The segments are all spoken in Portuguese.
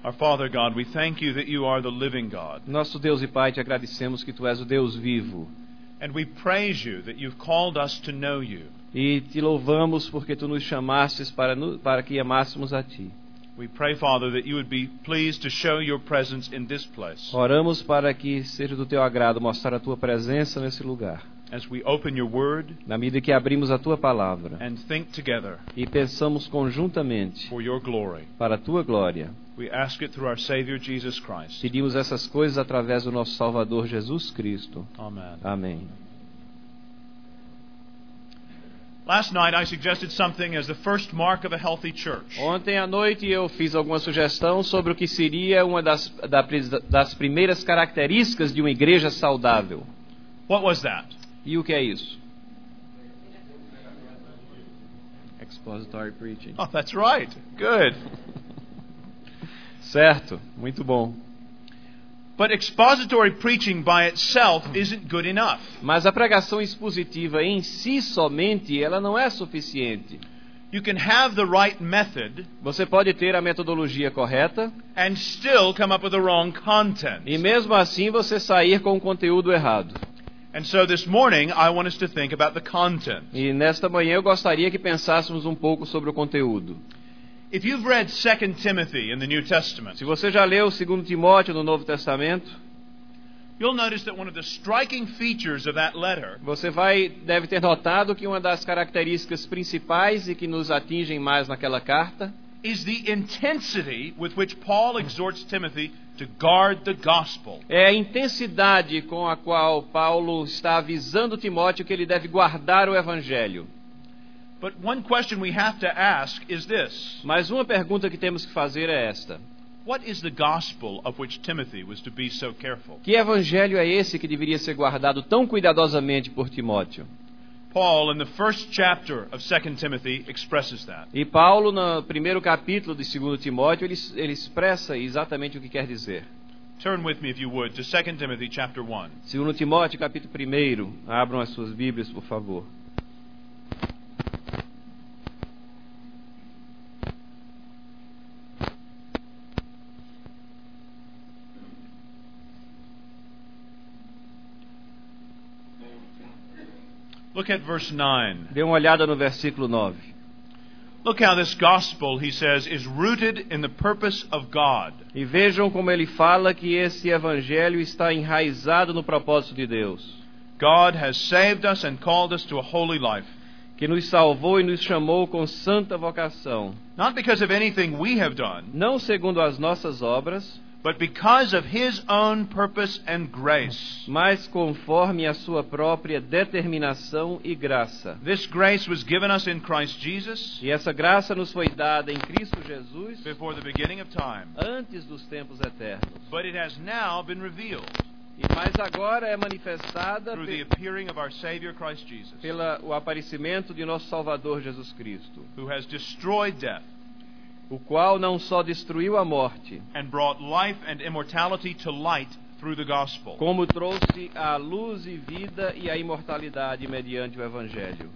Our Father God, we thank you that you are the living God. Nosso Deus e Pai, te agradecemos que tu és o Deus vivo. And we praise you that you've called us to know you. E te louvamos porque tu nos chamastes para que amássemos a ti. We pray, Father, that you would be pleased to show your presence in this place. Oramos para que seja do teu agrado mostrar a tua presença nesse lugar. As we open your word Na medida que abrimos a tua palavra and think together e pensamos conjuntamente for your glory. para a tua glória. We ask it through our Savior Jesus Christ. Pedimos essas coisas através do nosso Salvador Jesus Cristo. Amen. Amém. Last night I suggested something as the first mark of a healthy church. Ontem à noite eu fiz alguma sugestão sobre o que seria uma das primeiras características de uma igreja saudável. What was that? E o que é isso? Expository preaching. Oh, that's right. Good. Certo, muito bom. But expository preaching by itself isn't good enough. Mas a pregação expositiva em si somente, ela não é suficiente. You can have the right method Você pode ter a metodologia correta and still come up with the wrong content. e mesmo assim você sair com o conteúdo errado. And so this morning I want us to think about the content. E nesta manhã eu gostaria que pensássemos um pouco sobre o conteúdo. If you've read 2 Timothy in the New Testament, Se você já leu 2 Timóteo no Novo Testamento, you'll notice that one of the striking features of that letter você deve ter notado que uma das características principais e que nos atingem mais naquela carta is the intensity with which Paul exhorts Timothy to guard the gospel. é a intensidade com a qual Paulo está avisando Timóteo que ele deve guardar o Evangelho. But one question we have to ask is this: Mas uma pergunta que temos que fazer é esta: what is the gospel of which Timothy was to be so careful? que evangelho é esse que deveria ser guardado tão cuidadosamente por Timóteo? Paul, in the first chapter of 2 Timothy, expresses that. E Paulo, no primeiro capítulo de 2 Timóteo, ele expressa exatamente o que quer dizer. Turn with me, if you would, to 2 Timothy chapter 1. 2 Timóteo, capítulo 1. Abram as suas Bíblias, por favor. Look at verse 9. Dê uma olhada no versículo 9. Look how this gospel, he says, is rooted in the purpose of God. E vejam como ele fala que esse evangelho está enraizado no propósito de Deus. God has saved us and called us to a holy life. Que nos salvou e nos chamou com santa vocação. Not because of anything we have done, Não segundo as nossas obras, but because of His own purpose and grace. mas conforme a sua própria determinação e graça. This grace was given us in Christ Jesus E essa graça nos foi dada em Cristo Jesus before the beginning of time. antes dos tempos eternos. But it has now been revealed Mas agora é manifestada through the appearing of our Savior Christ Jesus, pelo aparecimento de nosso Salvador Jesus Cristo, who has destroyed death o qual não só destruiu a morte, and brought life and immortality to light through the gospel. como trouxe a luz e vida e a imortalidade mediante o Evangelho.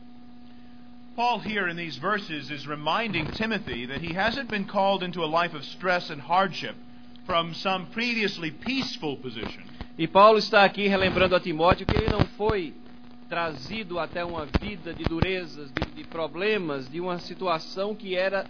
Paul here in these verses is reminding Timothy that he hasn't been called into a life of stress and hardship from some previously peaceful position. E Paulo está aqui relembrando a Timóteo que ele não foi trazido até uma vida de durezas, de problemas, de uma situação que era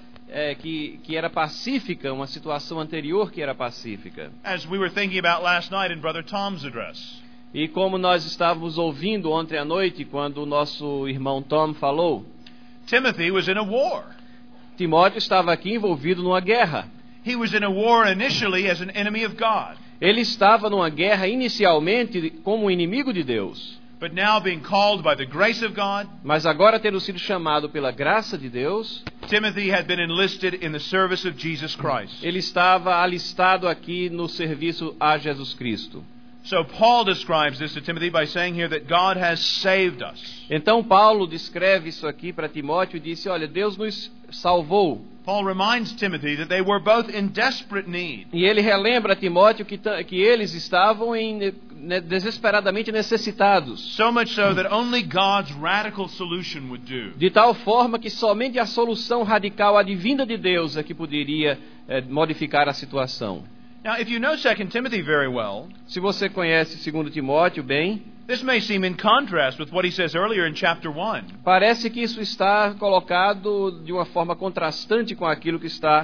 pacífica, uma situação anterior que era pacífica. As we were thinking about last night in Brother Tom's address. E como nós estávamos ouvindo ontem à noite, quando o nosso irmão Tom falou, Timothy was in a war. Timóteo estava aqui envolvido numa guerra. He was in a war initially as an enemy of God, Ele estava numa guerra inicialmente como inimigo de Deus. but now being called by the grace of God, Mas agora, tendo sido chamado pela graça de Deus, Timothy had been enlisted in the service of Jesus Christ. ele estava alistado aqui no serviço a Jesus Cristo. So Paul describes this to Timothy by saying here that God has saved us. Então Paulo descreve isso aqui para Timóteo e disse: olha, Deus nos salvou. Paul reminds Timothy that they were both in desperate need. E ele relembra a Timóteo que eles estavam desesperadamente necessitados. So much so that only God's radical solution would do. De tal forma que somente a solução radical advinda de Deus é que poderia modificar a situação. Now, if you know 2 Timothy very well, se você conhece 2 Timóteo bem, this may seem in contrast with what he says earlier in chapter 1. Parece que isso está colocado de uma forma contrastante com aquilo que está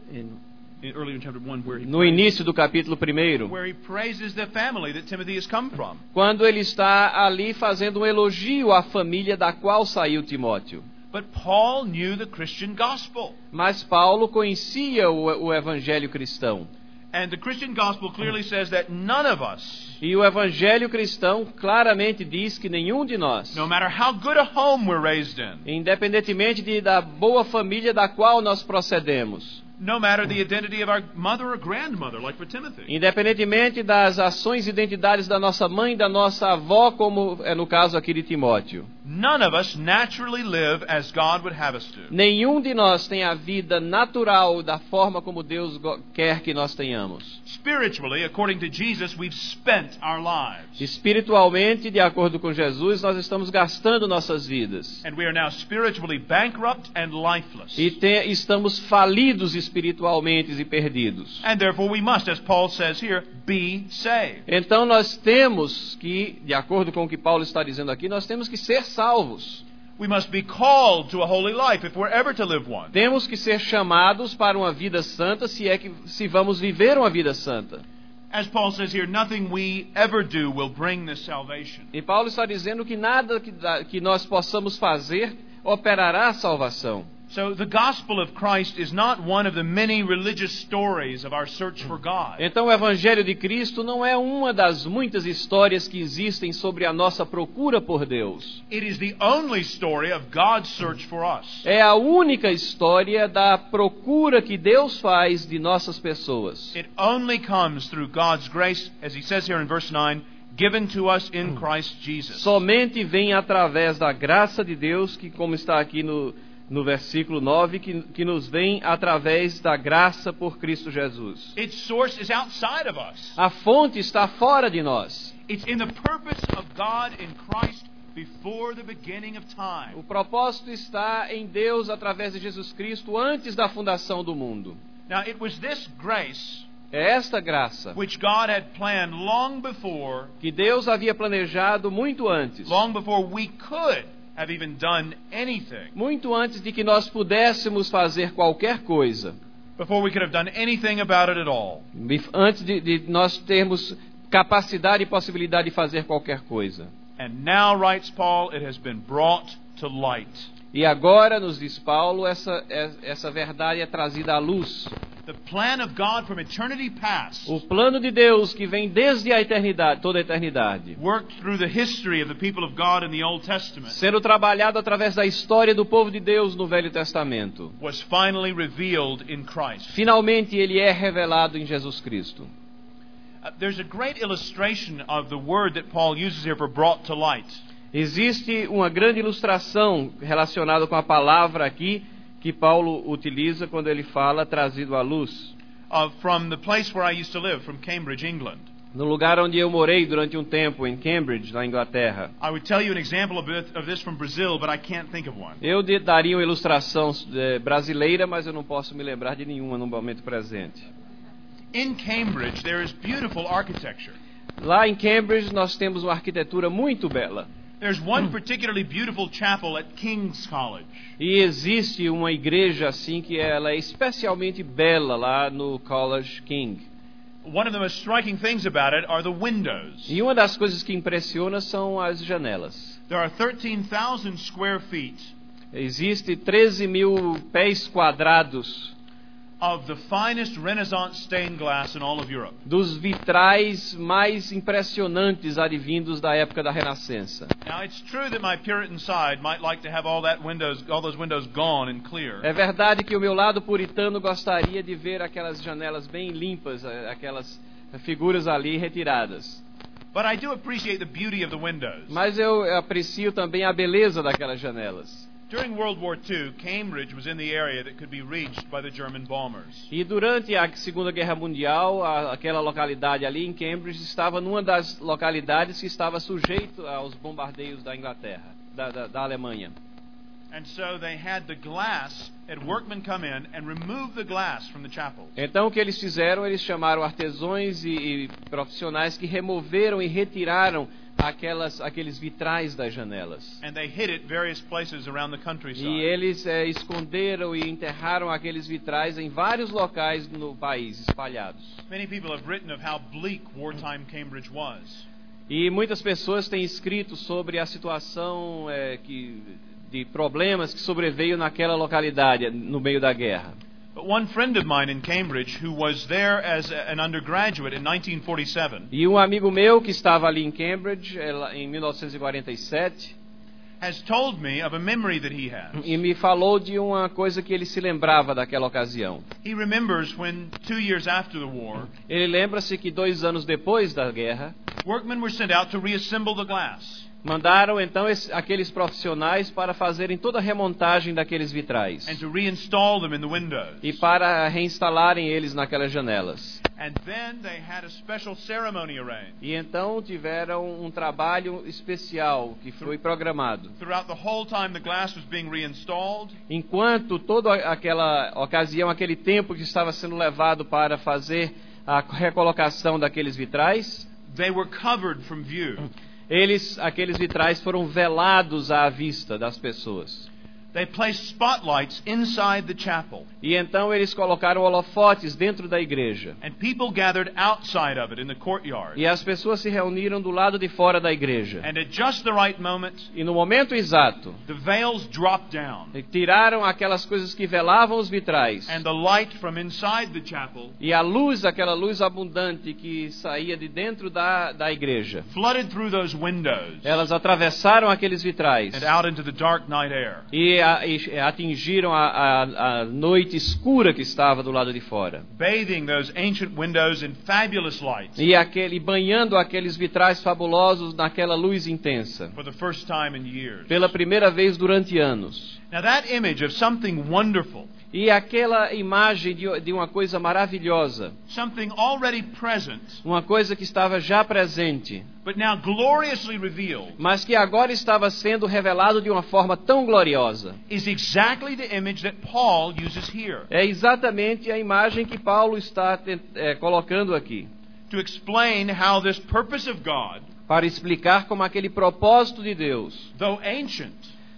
no início do capítulo 1, quando ele está ali fazendo um elogio à família da qual saiu Timóteo. But Paul knew the Christian gospel. Mas Paulo conhecia o evangelho cristão. And the Christian gospel clearly says that none of us, e o evangelho cristão claramente diz que nenhum de nós, no matter how good a home we're raised in, independentemente da boa família da qual nós procedemos, no matter the identity of our mother or grandmother, like for Timothy, independentemente das ações e identidades da nossa mãe e da nossa avó, como é no caso aqui de Timóteo, none of us naturally live as God would have us to. Nenhum de nós tem a vida natural da forma como Deus quer que nós tenhamos. Spiritually, according to Jesus, we've spent our lives. Espiritualmente, de acordo com Jesus, nós estamos gastando nossas vidas. And we are now spiritually bankrupt and lifeless. E estamos falidos espiritualmente e perdidos. And therefore we must, as Paul says here, be saved. Então nós temos que, de acordo com o que Paulo está dizendo aqui, nós temos que ser salvos. We must be called to a holy life if we're ever to live one. Temos que ser chamados para uma vida santa se vamos viver uma vida santa. As Paul says here, nothing we ever do will bring this salvation. E Paulo está dizendo que nada que nós possamos fazer operará a salvação. So the gospel of Christ is not one of the many religious stories of our search for God. Então o evangelho de Cristo não é uma das muitas histórias que existem sobre a nossa procura por Deus. It is the only story of God's search for us. É a única história da procura que Deus faz de nossas pessoas. It only comes through God's grace, as he says here in verse 9, given to us in Christ Jesus. Somente vem através da graça de Deus, que como está aqui no versículo 9, que nos vem através da graça por Cristo Jesus. Its source is outside of us. A fonte está fora de nós. It's in the purpose of God in Christ before the beginning of time. O propósito está em Deus através de Jesus Cristo antes da fundação do mundo. Now it was this grace é esta graça which God had planned long before, que Deus havia planejado muito antes. Long before we could have even done anything. Muito antes de que nós pudéssemos fazer qualquer coisa. Before we could have done anything about it at all. Antes de nós termos capacidade e possibilidade de fazer qualquer coisa. And now, writes Paul, it has been brought to light. E agora, nos diz Paulo, essa verdade é trazida à luz. The plan of God from eternity past, o plano de Deus que vem desde a eternidade, toda a eternidade, worked through the history of the people of God in the Old Testament, sendo trabalhado através da história do povo de Deus no Velho Testamento, was finally revealed in Christ. Finalmente ele é revelado em Jesus Cristo. There's a great illustration of the word that Paul uses here for brought to light. Existe uma grande ilustração relacionada com a palavra aqui que Paulo utiliza quando ele fala trazido à luz. From the place where I used to live, from Cambridge, England. No lugar onde eu morei durante um tempo, em Cambridge, na Inglaterra. I would tell you an example of this from Brazil, but I can't think of one. Eu daria uma ilustração brasileira, mas eu não posso me lembrar de nenhuma no momento presente. In Cambridge, there is beautiful architecture. Lá em Cambridge nós temos uma arquitetura muito bela. There's one particularly beautiful chapel at King's College. E existe uma igreja assim que ela é especialmente bela lá no College King. One of the most striking things about it are the windows. E uma das coisas que impressiona são as janelas. There are 13,000 square feet. Existe 13.000 pés quadrados of the finest Renaissance stained glass in all of Europe. Dos vitrais mais impressionantes advindos da época da Renascença. Now it's true that my Puritan side might like to have all those windows gone and clear. É verdade que o meu lado puritano gostaria de ver aquelas janelas bem limpas, aquelas figuras ali retiradas. But I do appreciate the beauty of the windows. Mas eu aprecio também a beleza daquelas janelas. During World War II, Cambridge was in the area that could be reached by the German bombers. E durante a Segunda Guerra Mundial, aquela localidade ali em Cambridge estava numa das localidades que estava sujeito aos bombardeios da Inglaterra, da Alemanha. And so they had the glass, had workmen come in and remove the glass from the chapels. Então o que eles fizeram, eles chamaram artesãos e profissionais que removeram e retiraram aqueles vitrais das janelas. And they hid it various places around the countryside. E eles esconderam e enterraram aqueles vitrais em vários locais no país, espalhados. Many people have written of how bleak wartime Cambridge was. E muitas pessoas têm escrito sobre a situação de problemas que sobreveio naquela localidade no meio da guerra. But one friend of mine in Cambridge, who was there as an undergraduate in 1947, E um amigo meu que estava ali em Cambridge em 1947 has told me of a memory that he has. e me falou de uma coisa que ele se lembrava daquela ocasião. He remembers when 2 years after the war, Ele lembra-se que 2 anos depois da guerra, workmen were sent out to reassemble the glass. mandaram então aqueles profissionais para fazerem toda a remontagem daqueles vitrais And to reinstall them in the windows. e para reinstalarem eles naquelas janelas. And then they had a special ceremony arranged. E então tiveram um trabalho especial que foi programado. Throughout the whole time the glass was being reinstalled, Enquanto toda aquela ocasião, aquele tempo que estava sendo levado para fazer a recolocação daqueles vitrais, they were covered from view. aqueles vitrais foram velados à vista das pessoas. They placed spotlights inside the chapel. E então eles colocaram holofotes dentro da igreja. And people gathered outside of it in the courtyard. E as pessoas se reuniram do lado de fora da igreja. And at just the right moment, E no momento exato, the veils dropped down. tiraram aquelas coisas que velavam os vitrais. And the light from inside the chapel E a luz, aquela luz abundante que saía de dentro da igreja, flooded through those windows elas atravessaram aqueles vitrais and out into the dark night air. e atingiram a noite escura que estava do lado de fora. Bathing those ancient windows in fabulous light E banhando aqueles vitrais fabulosos naquela luz intensa. for the first time in years. Pela primeira vez durante anos. Now that image of something wonderful, E aquela imagem de uma coisa maravilhosa, something already present, uma coisa que estava já presente, but now gloriously revealed, mas que agora estava sendo revelado de uma forma tão gloriosa. is exactly the image that Paul uses here É exatamente a imagem que Paulo está colocando aqui, to explain how this purpose of God, para explicar como aquele propósito de Deus, though ancient,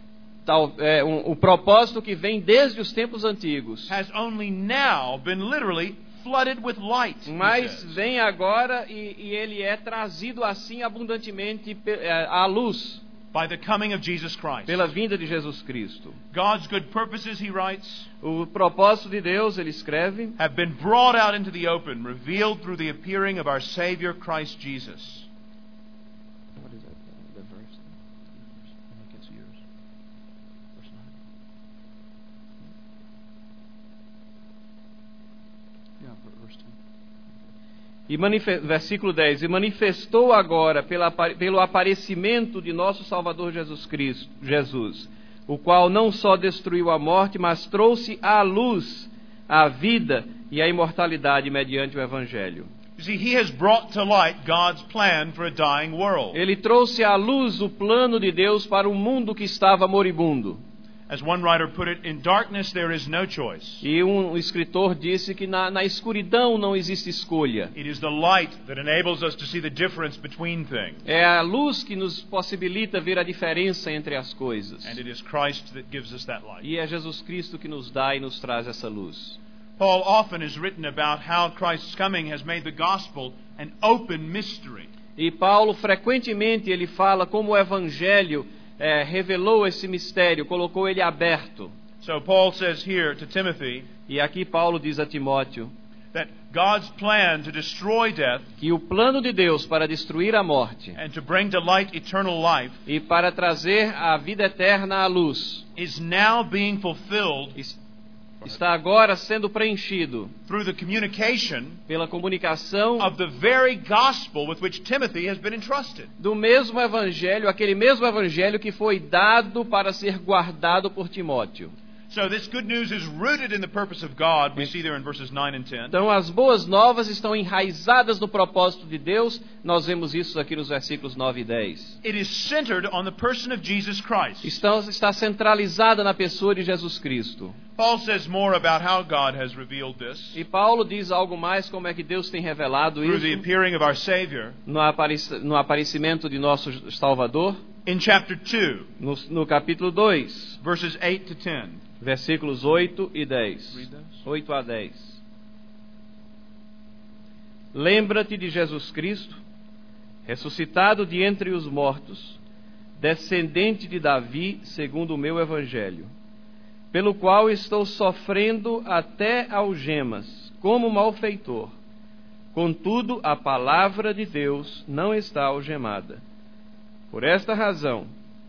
o propósito que vem desde os tempos antigos, has only now been literally flooded with light. he mas says. vem agora e ele é trazido assim abundantemente à luz By the coming of Jesus Christ. pela vinda de Jesus Cristo. God's good purposes, he writes, O propósito de Deus, ele escreve, have been brought out into the open, revealed through the appearing of our Savior Christ Jesus. Versículo 10: E manifestou agora pelo aparecimento de nosso Salvador Jesus, o qual não só destruiu a morte, mas trouxe à luz a vida e a imortalidade mediante o Evangelho. You see, he has brought to light God's plan for a dying world. Ele trouxe à luz o plano de Deus para um mundo que estava moribundo. As one writer put it, in darkness there is no choice. E um escritor disse que na escuridão não existe escolha. It is the light that enables us to see the difference between things. É a luz que nos possibilita ver a diferença entre as coisas. And it is Christ that gives us that light. E é Jesus Cristo que nos dá e nos traz essa luz. Paul often has written about how Christ's coming has made the gospel an open mystery. E Paulo frequentemente ele fala como o Evangelho revelou esse mistério, colocou ele aberto. So Paul says here to Timothy E aqui Paulo diz a Timóteo that God's plan to destroy death que o plano de Deus para destruir a morte and to bring to light eternal life e para trazer a vida eterna à luz is now being fulfilled está agora sendo preenchido through the communication pela comunicação of the very gospel with which Timothy has been entrusted. do mesmo evangelho, aquele mesmo evangelho que foi dado para ser guardado por Timóteo. So this good news is rooted in the purpose of God. We see there in verses 9 and 10. Então as boas novas estão enraizadas no propósito de Deus. Nós vemos isso aqui nos versículos 9 e 10. It is centered on the person of Jesus Christ. Está centralizada na pessoa de Jesus Cristo. Paul says more about how God has revealed this E Paulo diz algo mais como é que Deus tem revelado through the isso appearing of our Savior no aparecimento de nosso Salvador, in chapter 2, no capítulo 2, verses 8 to 10. versículos 8 e 10. Read those. 8 a 10. Lembra-te de Jesus Cristo, ressuscitado de entre os mortos, descendente de Davi, segundo o meu evangelho, pelo qual estou sofrendo até algemas, como malfeitor. Contudo, a palavra de Deus não está algemada. Por esta razão,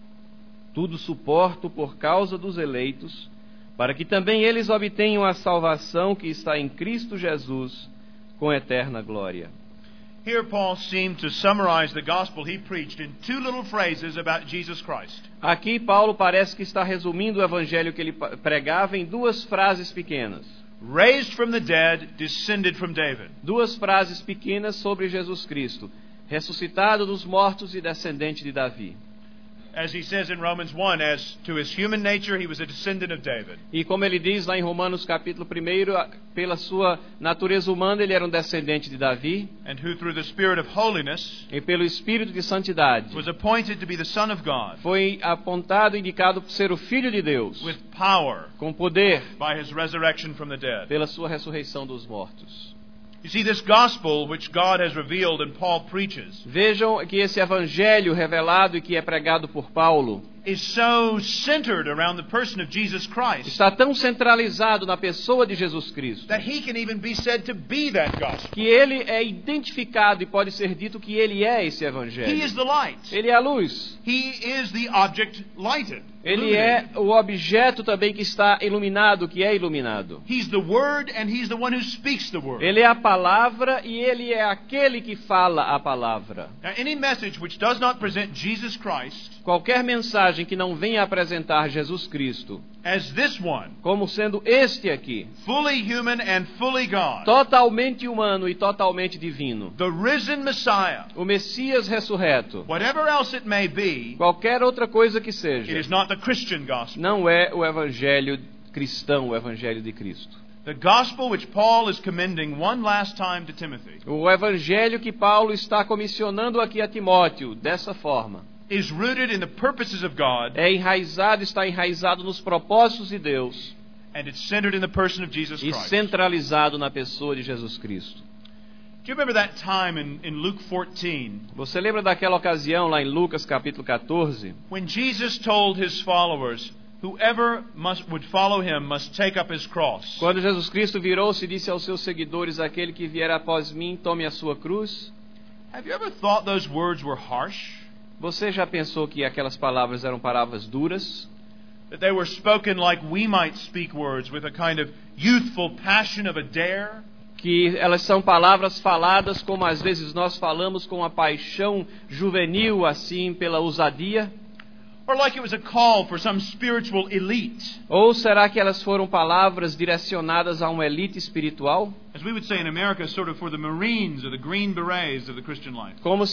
tudo suporto por causa dos eleitos, para que também eles obtenham a salvação que está em Cristo Jesus, com eterna glória. Here Paul seemed to summarize the gospel he preached in two little phrases about Jesus Christ. Aqui Paulo parece que está resumindo o evangelho que ele pregava em duas frases pequenas. Raised from the dead, descended from David. Duas frases pequenas sobre Jesus Cristo, ressuscitado dos mortos e descendente de Davi. As he says in Romans 1, as to his human nature, he was a descendant of David. E como ele diz lá em Romanos capítulo 1, pela sua natureza humana ele era um descendente de Davi, And who through the Spirit of holiness e pelo Espírito de santidade was appointed to be the Son of God, foi apontado e indicado por ser o Filho de Deus, with power com poder by his resurrection from the dead. pela sua ressurreição dos mortos. You see, this gospel which God has revealed and Paul preaches Vejam que esse evangelho revelado e que é pregado por Paulo is so centered around the person of Jesus Christ está tão centralizado na pessoa de Jesus Cristo that he can even be said to be that gospel. que ele é identificado e pode ser dito que ele é esse He evangelho. is the light. Ele é a luz. He is the object lighted. Ele é o objeto também que está iluminado, que é iluminado. He's the Word and He's the one who speaks the Word. Ele é a palavra e ele é aquele que fala a palavra. Now, any message which does not present Jesus Christ Qualquer mensagem que não venha apresentar Jesus Cristo as this one, como sendo este aqui, fully human and fully God, totalmente humano e totalmente divino, the risen Messiah, o Messias ressurreto, whatever else it may be, qualquer outra coisa que it seja, is not the Christian gospel. não é o evangelho cristão, o evangelho de Cristo. The gospel which Paul is commending one last time to Timothy O evangelho que Paulo está comissionando aqui a Timóteo, dessa forma, is rooted in the purposes of God, está enraizado nos propósitos de Deus and it's centered in the person of Jesus e Christ. centralizado na pessoa de Jesus Cristo. Do you remember that time in Luke 14 Você lembra daquela ocasião lá em Lucas capítulo 14, when Jesus told his followers, whoever would follow him must take up his cross? quando Jesus Cristo virou-se e disse aos seus seguidores: aquele que vier após mim, tome a sua cruz? Have you ever thought those words were harsh? Você já pensou que aquelas palavras eram palavras duras? That they were spoken like we might speak words, with a kind of youthful passion of a dare? Que elas são palavras faladas como às vezes nós falamos, com a paixão juvenil, assim, pela ousadia? Or like it was a call for some spiritual elite? Ou será que elas foram palavras direcionadas a uma elite espiritual? As we would say in America, sort of for the Marines or the Green Berets of the Christian life. Como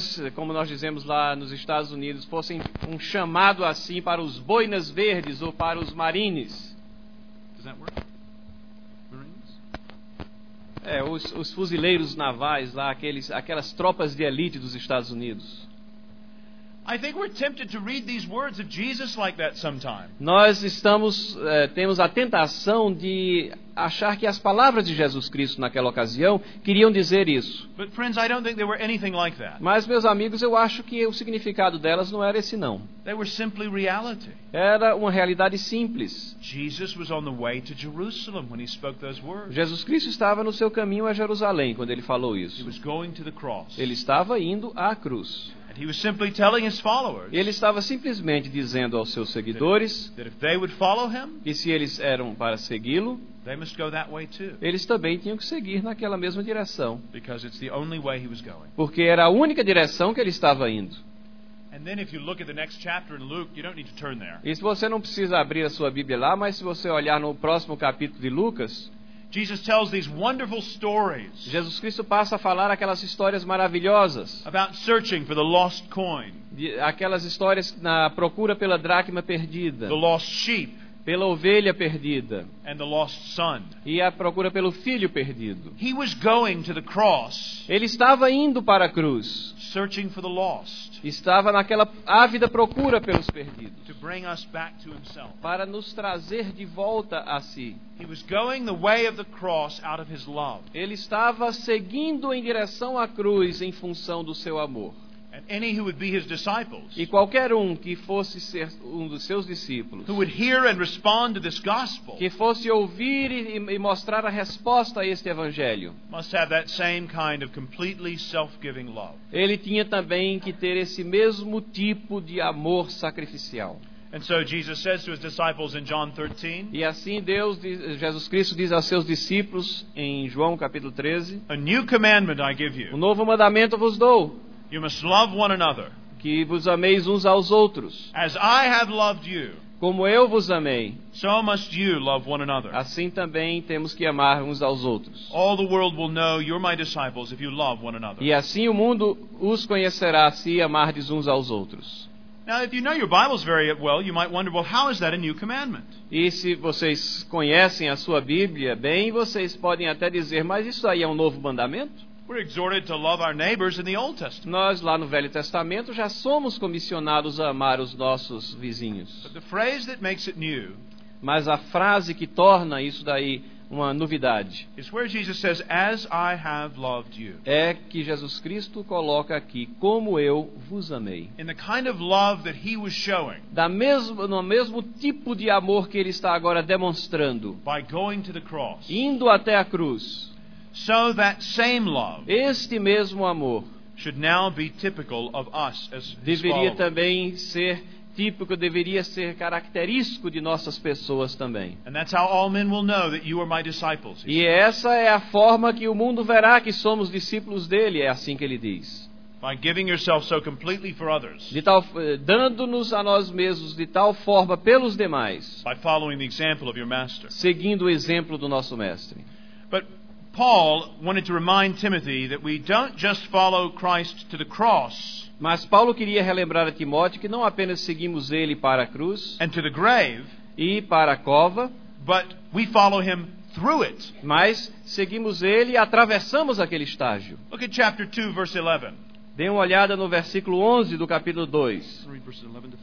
nós dizemos lá nos Estados Unidos, fossem um chamado assim para os boinas verdes ou para os marines. Does that work? Marines? Os fuzileiros navais lá, aquelas tropas de elite dos Estados Unidos. I think we're tempted to read these words of Jesus like that sometime. Nós temos a tentação de achar que as palavras de Jesus Cristo naquela ocasião queriam dizer isso. But friends, I don't think they were anything like that. Mas, meus amigos, eu acho que o significado delas não era esse não. They were simply reality. Era uma realidade simples. Jesus was on the way to Jerusalem when he spoke those words. Jesus Cristo estava no seu caminho a Jerusalém quando ele falou He isso. was going to the cross. Ele estava indo à cruz. And he was simply telling his followers Ele estava simplesmente dizendo aos seus seguidores that if they would follow him, que se eles eram para segui-lo, they must go that way too, eles também tinham que seguir naquela mesma direção, because it's the only way he was going. porque era a única direção que ele estava indo. And then if you look at the next chapter in Luke, you don't need to turn there. E se você não precisa abrir a sua Bíblia lá, mas se você olhar no próximo capítulo de Lucas, Jesus tells these wonderful stories Jesus Cristo passa a falar aquelas histórias maravilhosas, about searching for the lost coin, aquelas histórias na procura pela dracma perdida, the lost sheep, pela ovelha perdida and the lost son. e a procura pelo filho perdido. He was going to the cross, Ele estava indo para a cruz, searching for the lost, estava naquela ávida procura pelos perdidos, to bring us back to himself. para nos trazer de volta a si. He was going the way of the cross out of his love. Ele estava seguindo em direção à cruz em função do seu amor. And any who would be his disciples, E qualquer um que fosse ser um dos seus discípulos, who would hear and respond to this gospel, que fosse ouvir e mostrar a resposta a este evangelho, must have that same kind of completely self-giving love. ele tinha também que ter esse mesmo tipo de amor sacrificial. And so Jesus says to his disciples in John 13, E assim Jesus Cristo diz aos seus discípulos em João capítulo 13, "A new commandment I give um you. novo mandamento vos dou, You must love one another. que vos ameis uns aos outros. As I have loved you, Como eu vos amei, so must you love one another. assim também temos que amar uns aos outros. All the world will know you're my disciples if you love one another." E assim o mundo os conhecerá se amardes uns aos outros. Now, if you know your Bibles very well, you might wonder, well, how is that a new commandment? E se vocês conhecem a sua Bíblia bem, vocês podem até dizer, mas isso aí é um novo mandamento? We're exhorted to love our neighbors in the Old Testament. Nós lá no Velho Testamento já somos comissionados a amar os nossos vizinhos. But the phrase that makes it new Mas a frase que torna isso daí uma novidade is where Jesus says, "As I have loved you." é que Jesus Cristo coloca aqui, como eu vos amei. In the kind of love that he was showing No mesmo tipo de amor que ele está agora demonstrando, by going to the cross, indo até a cruz. so that same love Este mesmo amor should now be typical of us as his deveria followers. também ser típico, deveria ser característico de nossas pessoas também. And that's how all men will know that you are my disciples. E essa é a forma que o mundo verá que somos discípulos dele, é assim que ele diz. By giving yourself so completely for others, Dando-nos a nós mesmos de tal forma pelos demais, by following the example of your master. seguindo o exemplo do nosso mestre. But Paul wanted to remind Timothy that we don't just follow Christ to the cross Mas Paulo queria relembrar a Timóteo que não apenas seguimos ele para a cruz and to the grave, e para a cova, but we follow him through it. mas seguimos ele e atravessamos aquele estágio. Look at chapter 2, verse 11. Dê uma olhada no versículo 11 do capítulo 2. Read verses 11 to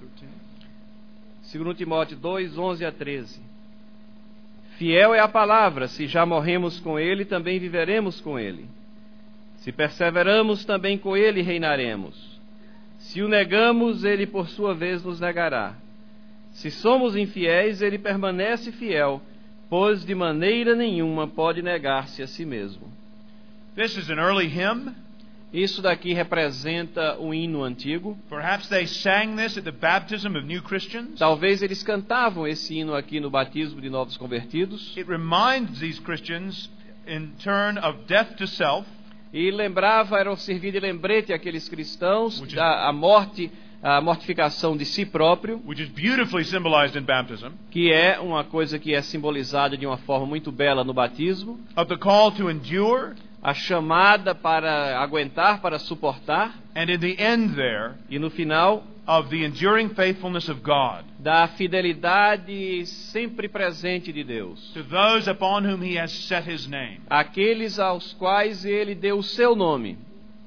13. 2 Timóteo 2, 11 a 13. Fiel é a palavra, se já morremos com ele, também viveremos com ele. Se perseveramos, também com ele reinaremos. Se o negamos, ele por sua vez nos negará. Se somos infiéis, ele permanece fiel, pois de maneira nenhuma pode negar-se a si mesmo. This is an early hymn. Isso daqui representa um hino antigo. Perhaps they sang this at the baptism of new Christians. Talvez eles cantavam esse hino aqui no batismo de novos convertidos. It reminds these Christians in turn of death to self, E era servir de lembrete àqueles cristãos Which is- da a mortificação de si próprio, which is beautifully symbolized in baptism, que é uma coisa que é simbolizada de uma forma muito bela no batismo, of the call to endure, a chamada para aguentar, para suportar, and in the end there, e no final, of the enduring faithfulness of God da fidelidade sempre presente de Deus, to those upon whom he has set his name. aqueles aos quais ele deu o seu nome.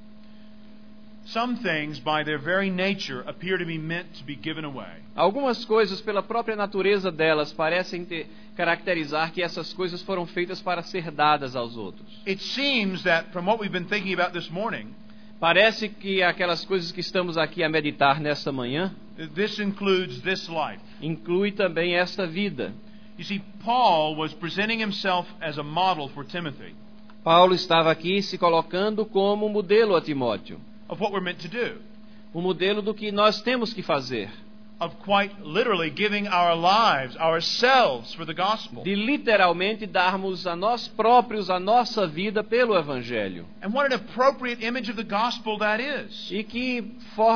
Some things, by their very nature, appear to be meant to be given away. Algumas coisas, pela própria natureza delas, parecem caracterizar que essas coisas foram feitas para ser dadas aos outros. It seems that, from what we've been thinking about this morning, Parece que aquelas coisas que estamos aqui a meditar nesta manhã this includes this life. inclui também esta vida. You see, Paul was presenting himself as a model for Timothy Paulo estava aqui se colocando como modelo a Timóteo, of what we're meant to do. o modelo do que nós temos que fazer, of quite literally giving our lives, ourselves for the gospel. de literalmente darmos a nós próprios a nossa vida pelo Evangelho. And what an appropriate image of the gospel that is. E que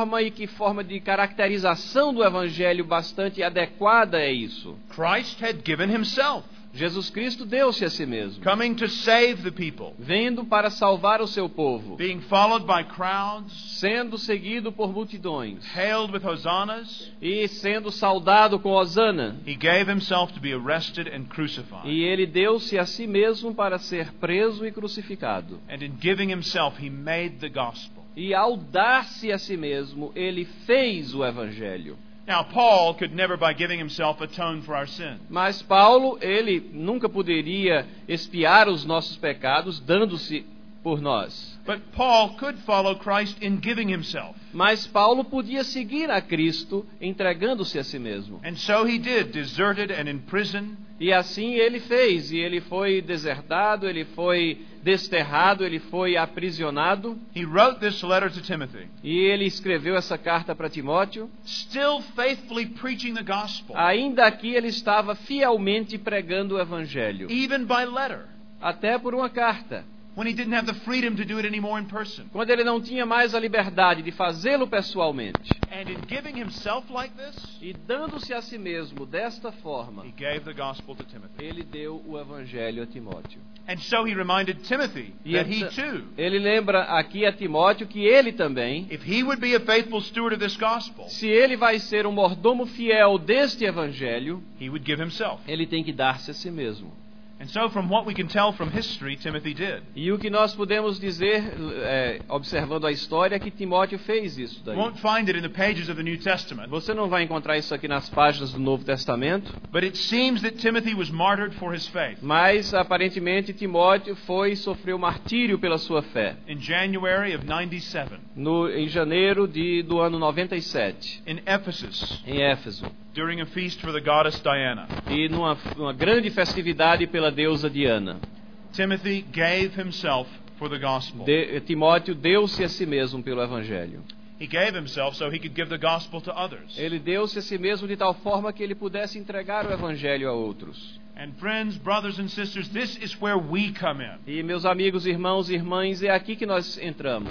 forma de caracterização do Evangelho bastante adequada é isso. Christ had given himself, Jesus Cristo deu-se a si mesmo, coming to save the people, vindo para salvar o seu povo, being followed by crowds, sendo seguido por multidões hailed with hosannas. e sendo saudado com hosana. He gave himself to be arrested and crucified. E ele deu-se a si mesmo para ser preso e crucificado. And in giving himself, he made the gospel. E ao dar-se a si mesmo, ele fez o Evangelho. Now, Paul could never, by giving himself, atone for our sin. Mas Paulo, ele nunca poderia expiar os nossos pecados dando-se por nós. But Paul could follow Christ in giving himself. Mas Paulo podia seguir a Cristo entregando-se a si mesmo. And so he did, deserted and imprisoned. E assim ele fez. E ele foi desertado, ele foi desterrado, ele foi aprisionado. He wrote this letter to Timothy, E ele escreveu essa carta para Timóteo. still faithfully preaching the gospel, Ainda aqui ele estava fielmente pregando o Evangelho. even by letter, Até por uma carta. when he didn't have the freedom to do it anymore in person. Quando ele não tinha mais a liberdade de fazê-lo pessoalmente. And in giving himself like this, E dando-se a si mesmo desta forma, he gave the gospel to Timothy. ele deu o Evangelho a Timóteo. And so he reminded Timothy E that he então, too, ele lembra aqui a Timóteo que ele também, if he would be a faithful steward of this gospel, se ele vai ser um mordomo fiel deste Evangelho, he would give himself. ele tem que dar-se a si mesmo. And so from what we can tell from history, Timothy did. E o que nós podemos dizer, observando a história, é que Timóteo fez isso You daí. won't find it in the pages of the New Testament, Você não vai encontrar isso aqui nas páginas do Novo Testamento, but it seems that Timothy was martyred for his faith. mas aparentemente Timóteo sofreu martírio pela sua fé. In January of 97, Em janeiro do ano 97, in Ephesus, em Éfeso, during a feast for the goddess Diana, e numa grande festividade pela deusa Diana, Timothy gave himself for the gospel. Timóteo deu-se a si mesmo pelo Evangelho. He gave himself so he could give the gospel to others. Ele deu-se a si mesmo de tal forma que ele pudesse entregar o Evangelho a outros. And friends, brothers and sisters, this is where we come in. E meus amigos, irmãos e irmãs, é aqui que nós entramos.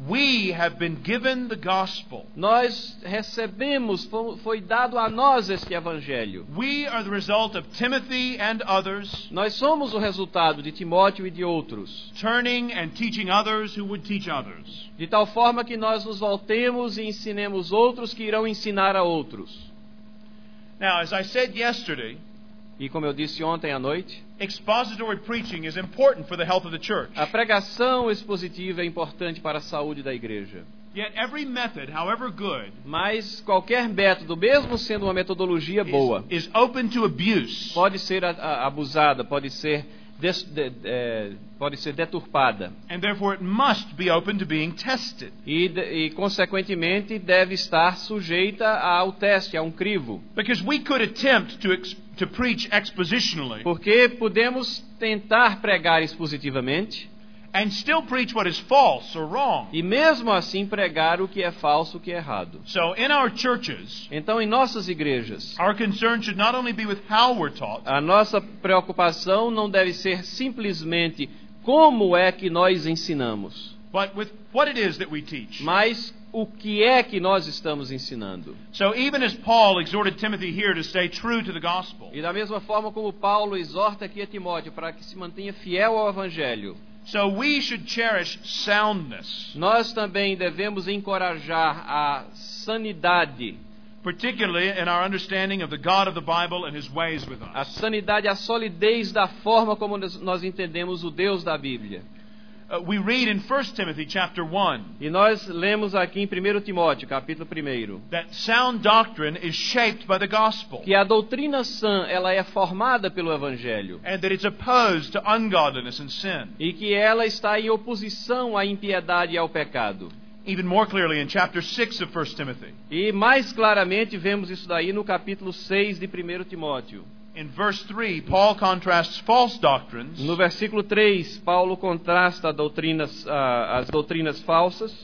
We have been given the gospel. Nós recebemos, foi dado a nós este Evangelho. We are the result of Timothy and others Nós somos o resultado de Timóteo e de outros. turning and teaching others who would teach others. De tal forma que nós nos voltemos e ensinemos outros que irão ensinar a outros. Now, as I said yesterday, E como eu disse ontem à noite, expository preaching is important for the health of the church. a pregação expositiva é importante para a saúde da igreja. Yet every method, however good, Mas qualquer método, mesmo sendo uma metodologia boa, is open to abuse. pode ser abusada, pode ser deturpada. And therefore it must be open to being tested. E, consequentemente, deve estar sujeita ao teste, a um crivo. Because we could attempt to preach expositionally Porque podemos tentar pregar expositivamente and still preach what is false or wrong. e mesmo assim pregar o que é falso, o que é errado. So in our churches, Então, em nossas igrejas, our concern should not only be with how we're taught, a nossa preocupação não deve ser simplesmente como é que nós ensinamos, but with what it is that we teach. mas o que é que nós estamos ensinando. So even as Paul exhorted Timothy here to stay true to the gospel, E da mesma forma como Paulo exorta aqui a Timóteo para que se mantenha fiel ao Evangelho, so we should cherish soundness, nós também devemos encorajar a sanidade, particularly in our understanding of the God of the Bible and His ways with a us. sanidade, a solidez da forma como nós entendemos o Deus da Bíblia. We read in 1 Timothy chapter 1 E nós lemos aqui em 1 Timóteo, capítulo 1, that sound doctrine is shaped by the gospel que a doutrina sã, ela é formada pelo Evangelho, and that it's opposed to ungodliness and sin. e que ela está em oposição à impiedade e ao pecado. Even more clearly in chapter 6 of 1 Timothy. E mais claramente vemos isso daí no capítulo 6 de 1 Timóteo. In verse 3, Paul contrasts false doctrines No versículo 3, Paulo contrasta as doutrinas falsas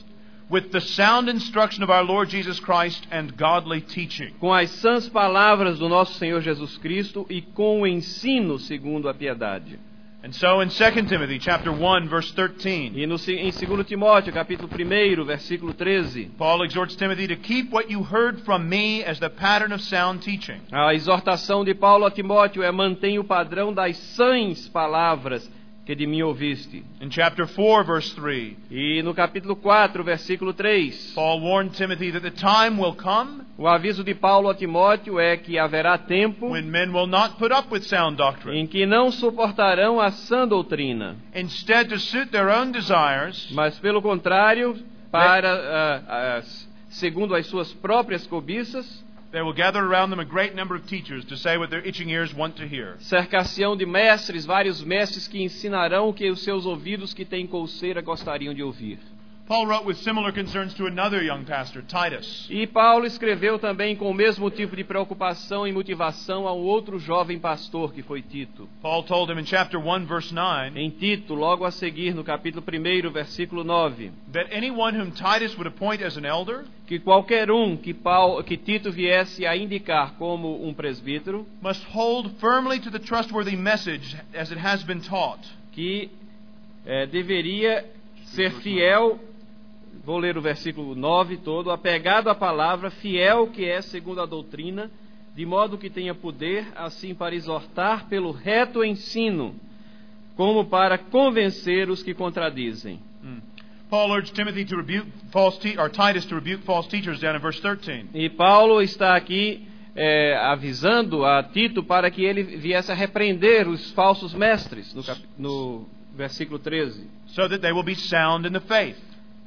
with the sound instruction of our Lord Jesus Christ and godly teaching. Com as sãs palavras do nosso Senhor Jesus Cristo e com o ensino segundo a piedade. And so in 2 Timothy chapter 1 verse 13, E em 2 Timóteo, capítulo 1, versículo 13, Paul exhorts Timothy to keep what you heard from me as the pattern of sound teaching. a exortação de Paulo a Timóteo é: mantenha o padrão das sãs palavras que de mim ouviste. In chapter 4 verse 3, E no capítulo 4, versículo 3, Paul warned Timothy that the time will come o aviso de Paulo a Timóteo é que haverá tempo when men will not put up with sound doctrine. em que não suportarão a sã doutrina, Instead, to suit their own desires, mas pelo contrário, segundo as suas próprias cobiças, they will gather around them a great number of teachers to say what their itching ears want to hear. cercar-se-ão de mestres, vários mestres que ensinarão o que os seus ouvidos que têm coceira gostariam de ouvir. Paul wrote with similar concerns to another young pastor, Titus. E Paulo escreveu também com o mesmo tipo de preocupação e motivação a um outro jovem pastor que foi Tito. Paul told him in chapter 1 verse 9 Em Tito, logo a seguir, no capítulo 1, versículo 9, that anyone whom Titus would appoint as an elder que qualquer um que Tito viesse a indicar como um presbítero, must hold firmly to the trustworthy message as it has been taught. que deveria ser fiel, vou ler o versículo 9 todo, apegado à palavra, fiel que é segundo a doutrina, de modo que tenha poder, assim para exortar pelo reto ensino, como para convencer os que contradizem. Paul urged Timothy to rebuke Titus to rebuke false teachers down in verse 13. E Paulo está aqui avisando a Tito para que ele viesse a repreender os falsos mestres, no versículo 13. So that they will be sound in the faith.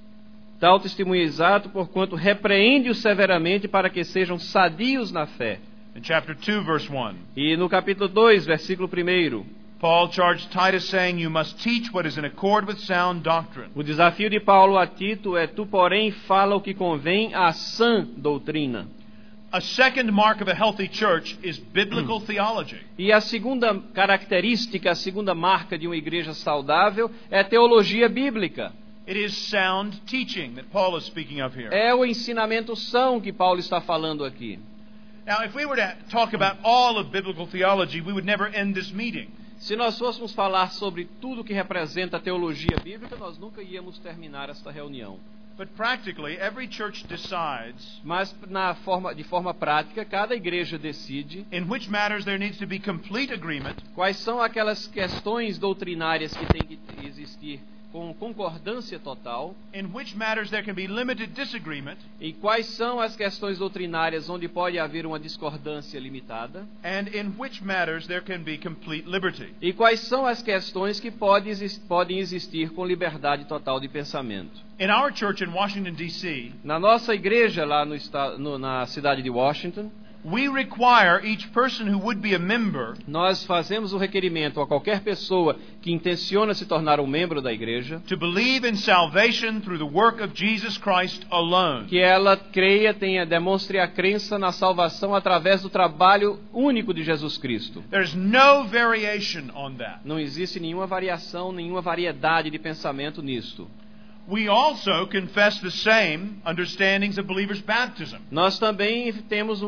Tal testemunho exato, porquanto repreende-os severamente para que sejam sadios na fé. In chapter 2 verse 1, E no capítulo 2, versículo 1, Paul charged Titus saying, "You must teach what is in accord with sound doctrine." o desafio de Paulo a Tito é: tu, porém, fala o que convém à sã doutrina. A second mark of a healthy church is biblical theology. E a segunda característica, a segunda marca de uma igreja saudável é a teologia bíblica. It is sound teaching that Paul is speaking of here. É o ensinamento são que Paulo está falando aqui. Now, if we were to talk about all of biblical theology, we would never end this meeting. Se nós fôssemos falar sobre tudo que representa a teologia bíblica, nós nunca íamos terminar esta reunião. But practically, every church decides Mas de forma prática, cada igreja decide in which matters there needs to be complete agreement quais são aquelas questões doutrinárias que têm que existir com concordância total, in which matters there can be limited disagreement, e quais são as questões doutrinárias onde pode haver uma discordância limitada, and in which matters there can be complete liberty. e quais são as questões que podem existir com liberdade total de pensamento. In our church in Washington, D.C., Na nossa igreja lá na cidade de Washington, we require each person who would be a member nós fazemos o requerimento a qualquer pessoa que intenciona se tornar um membro da igreja to believe in salvation through the work of Jesus Christ alone. que ela demonstre a crença na salvação através do trabalho único de Jesus Cristo. There's no variation on that. Não existe nenhuma variação, nenhuma variedade de pensamento nisto. We also confess the same understandings of believers' baptism. Nós também temos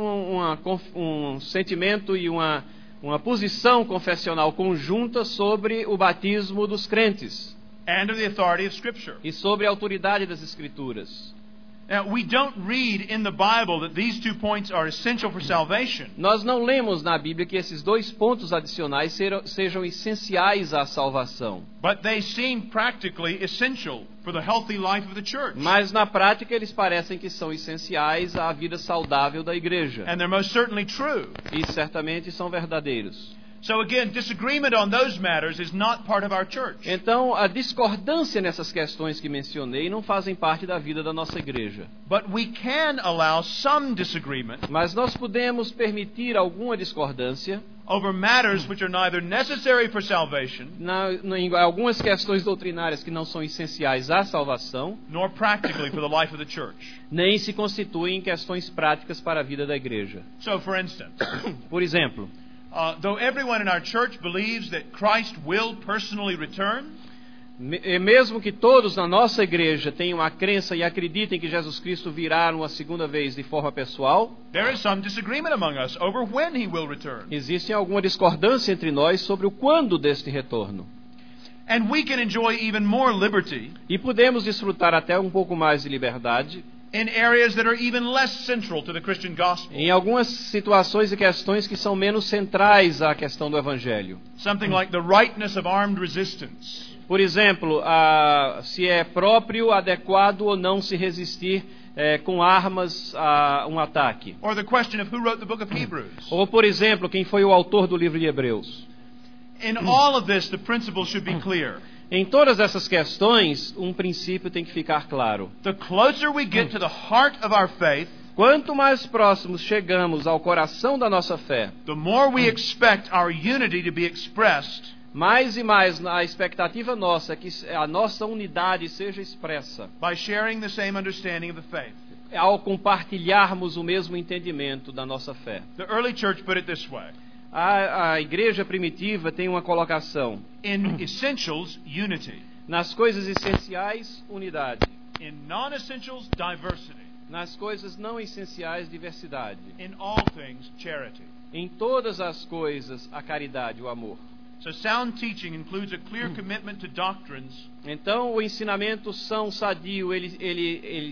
um sentimento e uma posição confessional conjunta sobre o batismo dos crentes And of the authority of Scripture. e sobre a autoridade das Escrituras. Now, we don't read in the Bible that these 2 points are essential for salvation. Nós não lemos na Bíblia que esses 2 pontos adicionais sejam essenciais à salvação. But they seem practically essential for the healthy life of the church. Mas na prática eles parecem que são essenciais à vida saudável da igreja. And they're most certainly true. E certamente são verdadeiros. So again, disagreement on those matters is not part of our church. Então, a discordância nessas questões que mencionei não fazem parte da vida da nossa igreja. But we can allow some disagreement Mas nós podemos permitir alguma discordância over matters which are neither necessary for salvation em algumas questões doutrinárias que não são essenciais à salvação, nor practically for the life of the church. nem se constituem em questões práticas para a vida da igreja. So, for instance, Por exemplo, though everyone in our church believes that Christ will personally return, Mesmo que todos na nossa igreja tenham a crença e acreditem que Jesus Cristo virá uma segunda vez de forma pessoal, there is some disagreement among us over when he will return. existe alguma discordância entre nós sobre o quando deste retorno. And we can enjoy even more liberty E podemos desfrutar até um pouco mais de liberdade in areas that are even less central to the Christian gospel. em algumas situações e questões que são menos centrais à questão do Evangelho. Something like the rightness of armed resistance. Por exemplo, se é próprio, adequado ou não se resistir com armas a um ataque. Or the question of who wrote the book of Hebrews. Ou, por exemplo, quem foi o autor do livro de Hebreus. In all of this, the principle should be clear. Em todas essas questões, um princípio tem que ficar claro. The closer we get to the heart of our faith, Quanto mais próximos chegamos ao coração da nossa fé, the more we expect our unity to be expressed mais e mais a expectativa nossa é que a nossa unidade seja expressa by sharing the same understanding of the faith. ao compartilharmos o mesmo entendimento da nossa fé. The early church put it this way. A igreja primitiva tem uma colocação: In essentials, unity. nas coisas essenciais, unidade; In non-essentials, diversity. nas coisas não essenciais, diversidade; In all things, charity. em todas as coisas, a caridade, o amor. So sound teaching includes a clear commitment to doctrines Então, o ensinamento são sadio, ele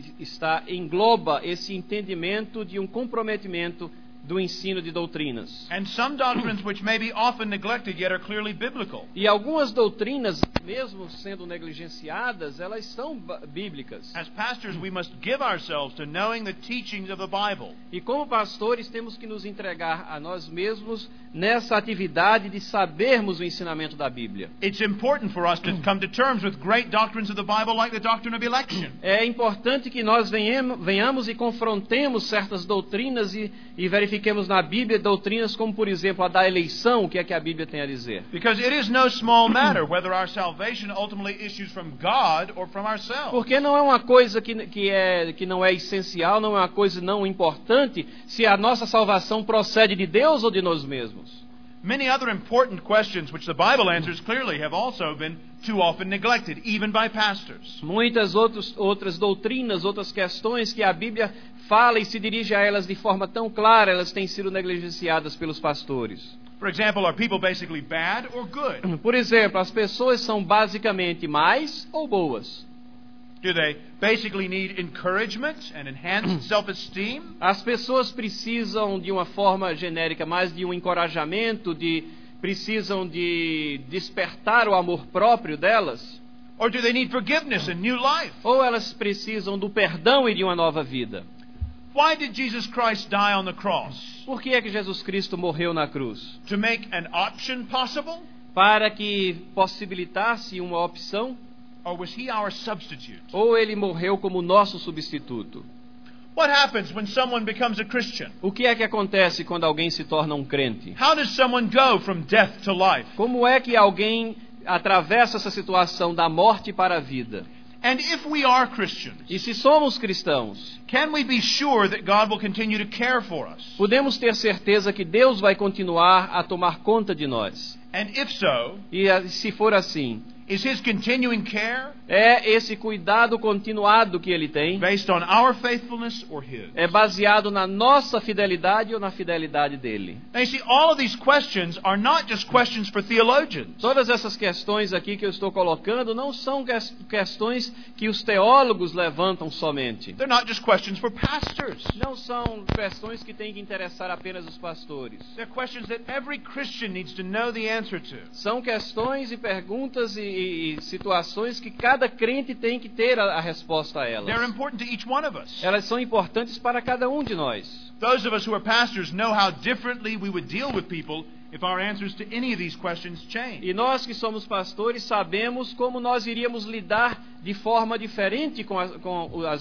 engloba esse entendimento de um comprometimento do ensino de doutrinas. and some doctrines which may be often neglected yet are clearly biblical. E algumas doutrinas, mesmo sendo negligenciadas, elas são bíblicas. As pastors, we must give ourselves to knowing the teachings of the Bible. E como pastores, temos que nos entregar a nós mesmos nessa atividade de sabermos o ensinamento da Bíblia. It's important for us to come to terms with great doctrines of the Bible like the doctrine of election. É importante que nós venhamos e confrontemos certas doutrinas e verifiquemos na Bíblia doutrinas como, por exemplo, a da eleição, o que é que a Bíblia tem a dizer. Because it is no small matter whether our salvation ultimately issues from God or from ourselves. Porque não é uma coisa que não é essencial, não é uma coisa não importante se a nossa salvação procede de Deus ou de nós mesmos. Many other important questions which the Bible answers clearly have also been too often neglected, even by pastors. Muitas outras doutrinas, outras questões que a Bíblia fala e se dirige a elas de forma tão clara, elas têm sido negligenciadas pelos pastores. For example, are people basically bad or good? Por exemplo, as pessoas são basicamente más ou boas? Do they basically need encouragement and enhanced self-esteem? As pessoas precisam de uma forma genérica mais de um encorajamento, precisam de despertar o amor próprio delas? Or do they need forgiveness and new life? Ou elas precisam do perdão e de uma nova vida? Why did Jesus Christ die on the cross? Por que é que Jesus Cristo morreu na cruz? To make an option possible? Para que possibilitasse uma opção? Or was he our substitute? Ou ele morreu como nosso substituto? What happens when someone becomes a Christian? O que é que acontece quando alguém se torna um crente? How does someone go from death to life? Como é que alguém atravessa essa situação da morte para a vida? And if we are Christians, E se somos cristãos, can we be sure that God will continue to care for us? podemos ter certeza que Deus vai continuar a tomar conta de nós. And if so, E se for assim, is his continuing care é esse cuidado continuado que ele tem, based on our faithfulness or his? é baseado na nossa fidelidade ou na fidelidade dele? Now you see, all of these questions are not just questions for theologians. Todas essas questões aqui que eu estou colocando não são questões que os teólogos levantam somente. They're not just questions for pastors. Não são questões que têm que interessar apenas os pastores. They're questions that every Christian needs to know the answer to. São questões e perguntas e situações que cada crente tem que ter a resposta a They're elas. important to each one of us. Elas são importantes para cada um de nós. Those of us who are pastors know how differently we would deal with people if our answers to any of these questions change. E nós que somos pastores sabemos como nós iríamos lidar de forma diferente com as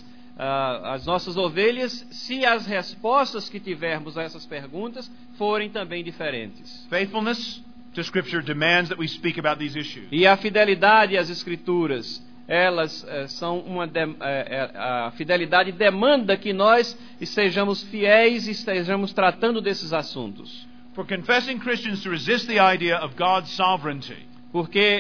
nossas ovelhas se as respostas que tivermos a essas perguntas forem também diferentes. Faithfulness to Scripture demands that we speak about these issues. E a fidelidade às Escrituras, elas são a fidelidade demanda que nós estejamos fiéis e estejamos tratando desses assuntos. For confessing Christians to resist the idea of God's sovereignty, Porque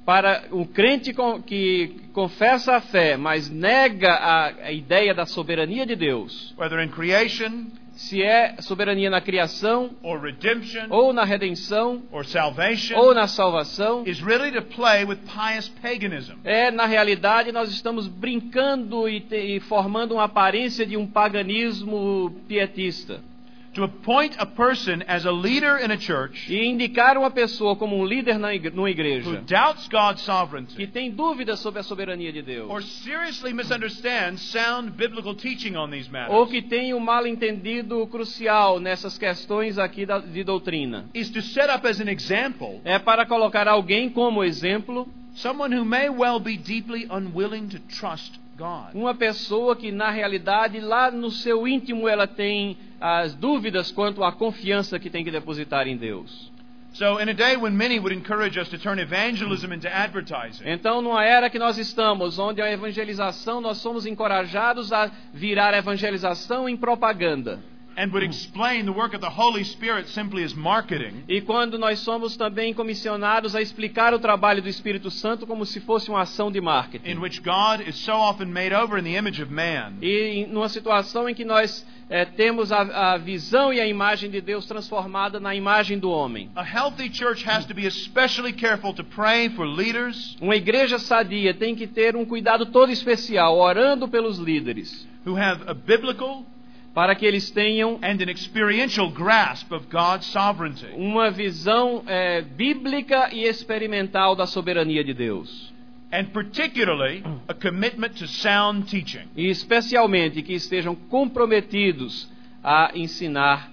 Para o crente que confessa a fé, mas nega a ideia da soberania de Deus, whether in creation se é soberania na criação, or redemption ou na redenção, or salvation, ou na salvação, is really to play with pious paganism. na realidade nós estamos brincando e formando uma aparência de um paganismo pietista. To appoint a person as a leader in a church E indicar uma pessoa como um líder numa who igreja doubts God's que sovereignty tem dúvidas sobre a soberania de or Deus, seriously misunderstands sound biblical teaching on these ou matters que tem um mal-entendido crucial nessas questões aqui de doutrina, is to set up as an example é para colocar alguém como exemplo, someone who may well be deeply unwilling to trust God. uma pessoa que na realidade lá no seu íntimo ela tem as dúvidas quanto à confiança que tem que depositar em Deus. So in a day when many would encourage us to turn evangelism into advertising, Então, numa era que nós estamos, onde a evangelização, nós somos encorajados a virar evangelização em propaganda. and would explain the work of the Holy Spirit simply as marketing, E quando nós somos também comissionados a explicar o trabalho do Espírito Santo como se fosse uma ação de in marketing. which God is so often made over in the image of man, E numa situação em que nós temos a visão e a imagem de Deus transformada na imagem do homem. a healthy church has to be especially careful to pray for leaders Uma igreja sadia tem que ter um cuidado todo especial, orando pelos líderes, who have a biblical para que eles tenham and an experiential grasp of God's sovereignty. uma visão bíblica e experimental da soberania de Deus. And particularly a commitment to sound teaching. E especialmente que estejam comprometidos a ensinar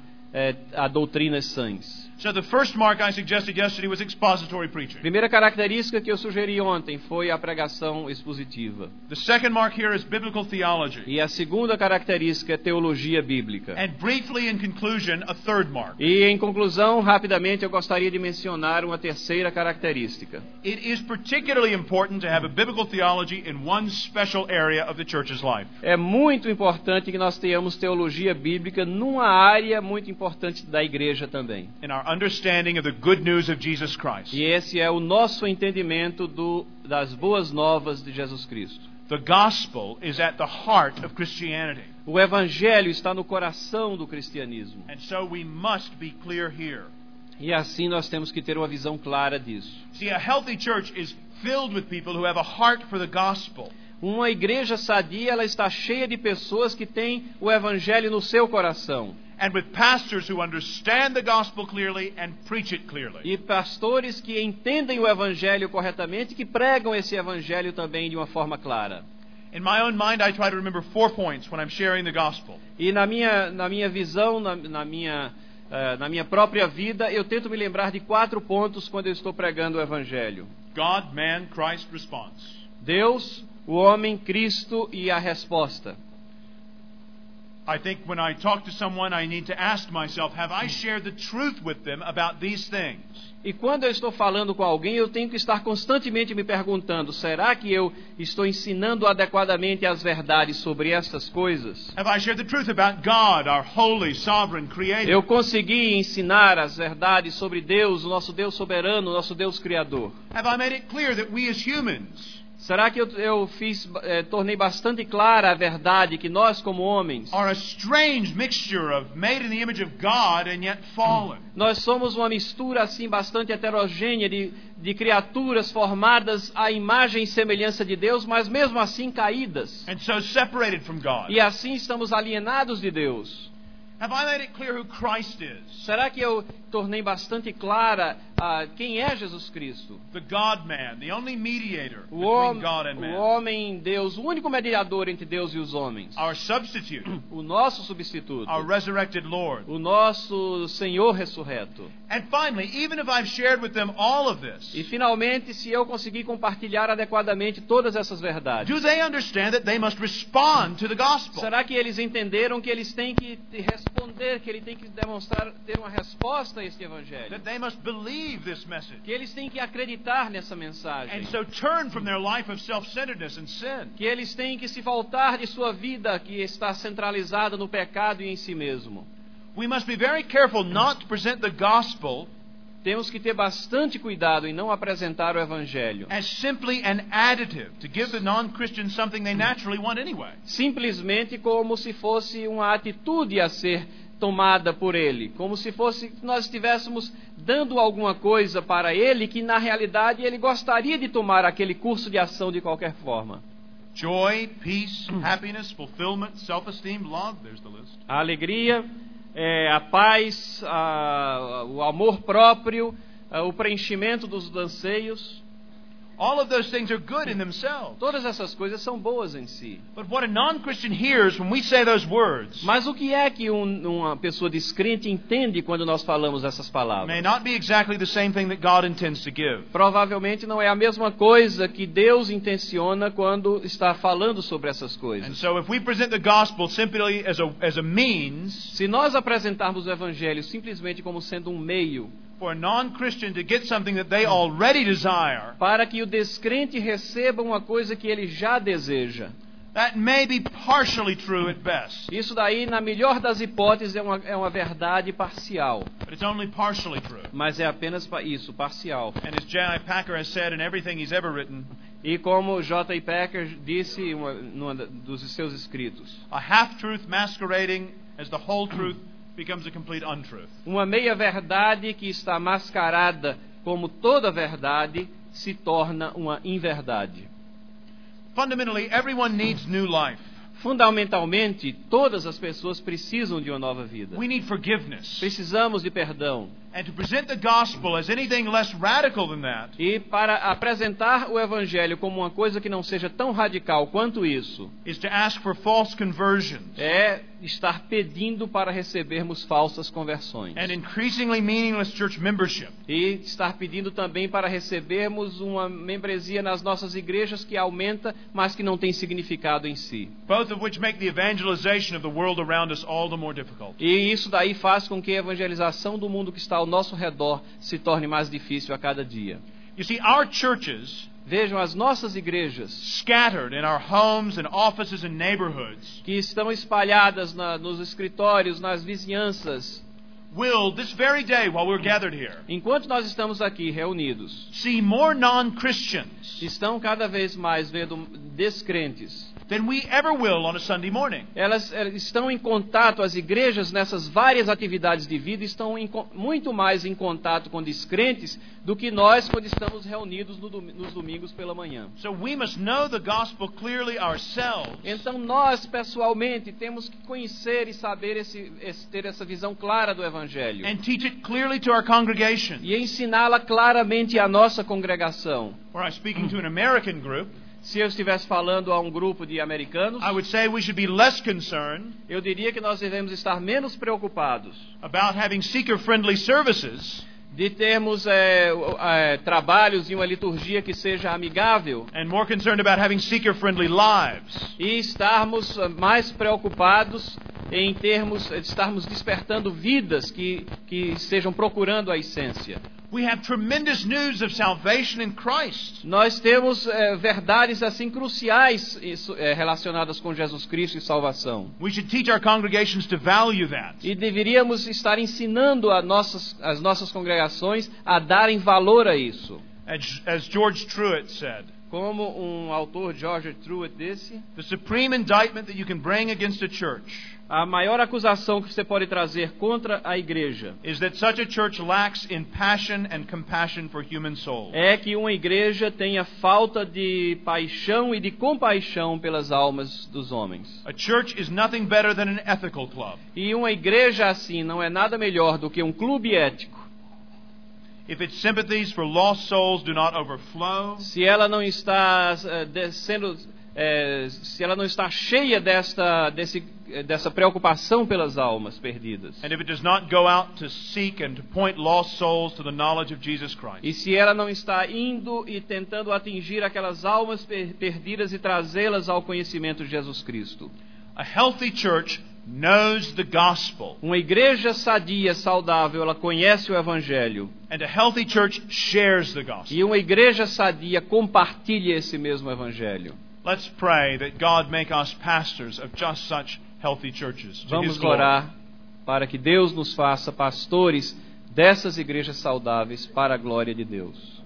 a doutrinas sãs. So the first mark I suggested yesterday was expository preaching. Primeira característica que eu sugeri ontem foi a pregação expositiva. The second mark here is biblical theology. E a segunda característica é teologia bíblica. And briefly in conclusion, a third mark. E em conclusão, rapidamente, eu gostaria de mencionar uma terceira característica. It is particularly important to have a biblical theology in one special area of the church's life. É muito importante que nós tenhamos teologia bíblica numa área muito importante da igreja também. In our understanding of the good news of Jesus Christ. E esse é o nosso entendimento das boas novas de Jesus Cristo. The gospel is at the heart of Christianity. O evangelho está no coração do cristianismo. And so we must be clear here. E assim nós temos que ter uma visão clara disso. See, a healthy church is filled with people who have a heart for the gospel. Uma igreja sadia, ela está cheia de pessoas que têm o evangelho no seu coração. And with pastors who understand the gospel clearly and preach it clearly. E pastores que entendem o evangelho corretamente, que pregam esse evangelho também de uma forma clara. In my own mind, I try to remember 4 points when I'm sharing the gospel. E na minha visão, na minha própria vida, eu tento me lembrar de 4 pontos quando eu estou pregando o evangelho. God, man, Christ, response. Deus, o homem, Cristo e a resposta. I think when I talk to someone, I need to ask myself, have I shared the truth with them about these things? E quando eu estou falando com alguém, eu tenho que estar constantemente me perguntando, será que eu estou ensinando adequadamente as verdades sobre essas coisas? Have I shared the truth about God, our holy, sovereign Creator? Eu consegui ensinar as verdades sobre Deus, o nosso Deus soberano, o nosso Deus criador? Have I made it clear that we as humans Será que eu tornei bastante clara a verdade que nós como homens, are a strange mixture of made in the image of God and yet fallen? nós somos uma mistura assim bastante heterogênea de criaturas formadas à imagem e semelhança de Deus, mas mesmo assim caídas. And so separated from God. E assim estamos alienados de Deus. Have I made it clear who Christ is? Será que eu tornei bastante clara quem é Jesus Cristo? The God-man, the only mediator O between God and man. homem Deus, o único mediador entre Deus e os homens. Our substitute, O nosso substituto. our resurrected Lord. O nosso Senhor ressurreto. And finally, even if I've shared with them all of this, E finalmente, se eu conseguir compartilhar adequadamente todas essas verdades, do they understand that they must respond to the gospel? será que eles entenderam que eles têm que responder, que ele tem que demonstrar, ter uma resposta a este evangelho? That they must believe this message. Que eles têm que acreditar nessa mensagem? And so turn from their life of self-centeredness and sin. Que eles têm que se voltar de sua vida que está centralizada no pecado e em si mesmo? We must be very careful not to present the gospel temos que ter bastante cuidado em não apresentar o Evangelho as simply an additive to give the non-Christian something they naturally want anyway. simplesmente como se fosse uma atitude a ser tomada por ele, como se fosse nós estivéssemos dando alguma coisa para ele que na realidade ele gostaria de tomar aquele curso de ação de qualquer forma. Joy, peace, happiness, fulfillment, self-esteem, love, there's the list. A alegria, a paz, o amor próprio, o preenchimento dos anseios. All of those things are good in themselves. Todas essas coisas são boas em si. But what a non-Christian hears when we say those words Mas o que é que uma pessoa descrente entende quando nós falamos essas may palavras? not be exactly the same thing that God intends to give. Provavelmente não é a mesma coisa que Deus intenciona quando está falando sobre essas And coisas. so if we present the gospel simply as a means Se nós apresentarmos o Evangelho simplesmente como sendo um meio for a non-Christian to get something that they already desire, para que o descrente receba uma coisa que ele já deseja, that may be partially true at best. isso daí, na melhor das hipóteses, é uma verdade parcial. But it's only partially true. Mas é apenas isso, parcial. And as J.I. Packer has said in everything he's ever written, E como J.I. Packer disse em numa dos seus escritos, a half-truth masquerading as the whole truth becomes a complete untruth. uma meia-verdade que está mascarada como toda verdade se torna uma inverdade. Fundamentally, everyone needs new life. Fundamentalmente, todas as pessoas precisam de uma nova vida. We need forgiveness. Precisamos de perdão. And to present the gospel as anything less radical than that E para apresentar o Evangelho como uma coisa que não seja tão radical quanto isso, is to ask for false conversions é estar pedindo para recebermos falsas conversões. and increasingly meaningless church membership. E estar pedindo também para recebermos uma membresia nas nossas igrejas que aumenta, mas que não tem significado em si. Both of which make the evangelization of the world around us all the more difficult. E isso daí faz com que a evangelização do mundo que está ao nosso redor se torne mais difícil a cada dia. You see, our churches, Vejam as nossas igrejas, scattered in our homes and offices and neighborhoods, que estão espalhadas nos escritórios, nas vizinhanças, will, this very day while we're gathered here, enquanto nós estamos aqui reunidos, see more non-Christians estão cada vez mais vendo descrentes. than we ever will on a Sunday morning. Elas estão em contato, as igrejas nessas várias atividades de vida estão muito mais em contato com descrentes do que nós quando estamos reunidos nos domingos pela manhã. So we must know the gospel clearly ourselves Então nós, pessoalmente, temos que conhecer e saber ter essa visão clara do Evangelho. and teach it clearly to our congregation. E ensiná-la claramente à nossa congregação. Were I speaking to an American group, Se eu estivesse falando a um grupo de americanos, I would say we should be less concerned eu diria que nós devemos estar menos preocupados about having seeker-friendly services de termos trabalhos e uma liturgia que seja amigável and more concerned about having seeker-friendly lives. e estarmos mais preocupados em estarmos despertando vidas que estejam procurando a essência. We have tremendous news of salvation in Christ. Nós temos verdades assim cruciais relacionadas com Jesus Cristo e salvação. We should teach our congregations to value that. E deveríamos estar ensinando as nossas congregações a darem valor a isso. As George Truett said, Como um autor, George Truett, disse, the supreme indictment that you can bring against a church a maior acusação que você pode trazer contra a igreja is that such a church lacks in passion and compassion for human souls. é que uma igreja tenha falta de paixão e de compaixão pelas almas dos homens. A church is nothing better than an ethical club. E uma igreja assim não é nada melhor do que um clube ético. If its sympathies for lost souls do not overflow, Se ela não está se ela não está cheia dessa preocupação pelas almas perdidas, and if it does not go out to seek and to point lost souls to the knowledge of Jesus Christ, e se ela não está indo e tentando atingir aquelas almas perdidas e trazê-las ao conhecimento de Jesus Cristo. a healthy church knows the gospel, Uma igreja sadia, saudável, ela conhece o Evangelho. and a healthy church shares the gospel. E uma igreja sadia compartilha esse mesmo Evangelho. Let's pray that God make us pastors of just such healthy churches. To His Vamos glory. orar para que Deus nos faça pastores dessas igrejas saudáveis para a glória de Deus.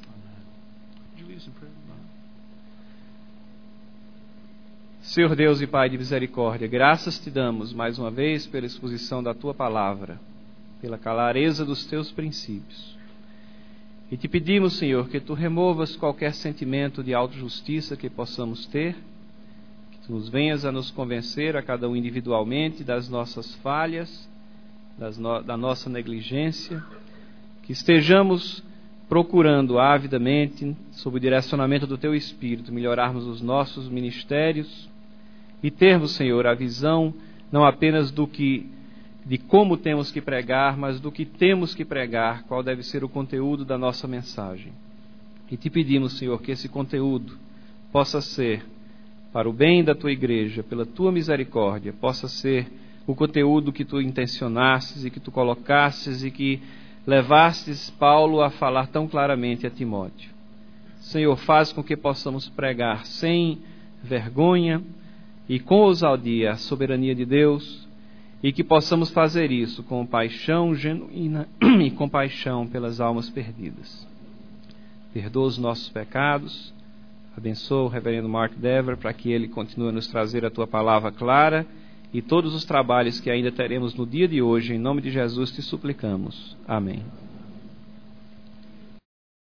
Senhor Deus e Pai de misericórdia, graças te damos mais uma vez pela exposição da tua palavra, pela clareza dos teus princípios. E te pedimos, Senhor, que tu removas qualquer sentimento de autojustiça que possamos ter, que tu nos venhas a nos convencer a cada um individualmente das nossas falhas, da nossa negligência, que estejamos procurando avidamente, sob o direcionamento do teu Espírito, melhorarmos os nossos ministérios e termos, Senhor, a visão não apenas de como temos que pregar, mas do que temos que pregar, qual deve ser o conteúdo da nossa mensagem. E te pedimos, Senhor, que esse conteúdo possa ser para o bem da tua igreja, pela tua misericórdia, possa ser o conteúdo que tu intencionastes e que tu colocastes e que levastes Paulo a falar tão claramente a Timóteo. Senhor, faz com que possamos pregar sem vergonha e com ousadia a soberania de Deus, e que possamos fazer isso com paixão genuína e compaixão pelas almas perdidas. Perdoa os nossos pecados, abençoa o reverendo Mark Dever para que ele continue a nos trazer a tua palavra clara e todos os trabalhos que ainda teremos no dia de hoje, em nome de Jesus te suplicamos. Amém.